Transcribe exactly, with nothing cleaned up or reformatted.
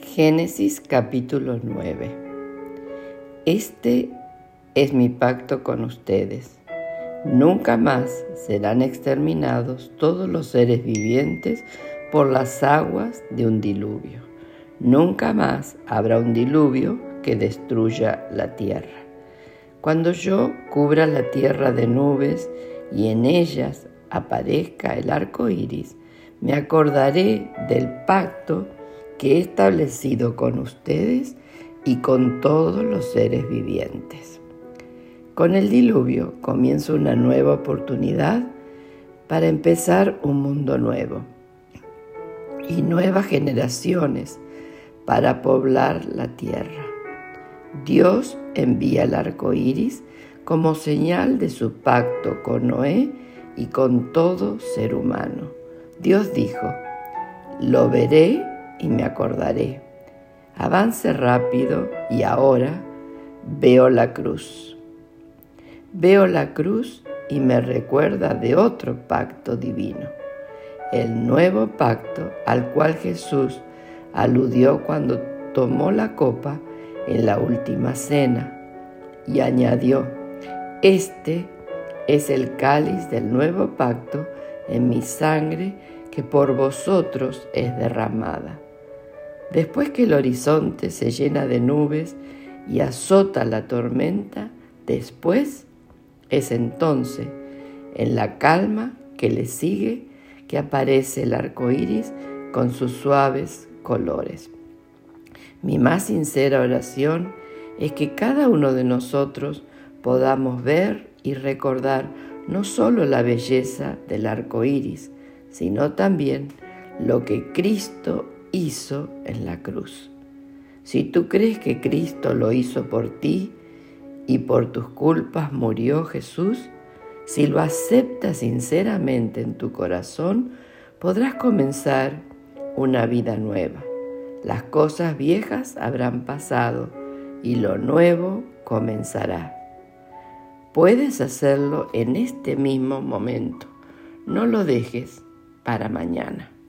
Génesis capítulo nueve. Este es mi pacto con ustedes. Nunca más serán exterminados todos los seres vivientes por las aguas de un diluvio. Nunca más habrá un diluvio que destruya la tierra. Cuando yo cubra la tierra de nubes y en ellas aparezca el arco iris, me acordaré del pacto que he establecido con ustedes y con todos los seres vivientes. Con el diluvio comienza una nueva oportunidad para empezar un mundo nuevo y nuevas generaciones para poblar la tierra. Dios envía el arco iris como señal de su pacto con Noé y con todo ser humano. Dios dijo: lo veré y me acordaré. Avance rápido y ahora veo la cruz. Veo la cruz y me recuerda de otro pacto divino, el nuevo pacto al cual Jesús aludió cuando tomó la copa en la última cena y añadió: este es el cáliz del nuevo pacto en mi sangre que por vosotros es derramada. Después que el horizonte se llena de nubes y azota la tormenta, después es entonces, en la calma que le sigue, que aparece el arco iris con sus suaves colores. Mi más sincera oración es que cada uno de nosotros podamos ver y recordar no solo la belleza del arco iris, sino también lo que Cristo hizo en la cruz. Si tú crees que Cristo lo hizo por ti y por tus culpas murió Jesús, si lo aceptas sinceramente en tu corazón, podrás comenzar una vida nueva. Las cosas viejas habrán pasado y lo nuevo comenzará. Puedes hacerlo en este mismo momento. No lo dejes para mañana.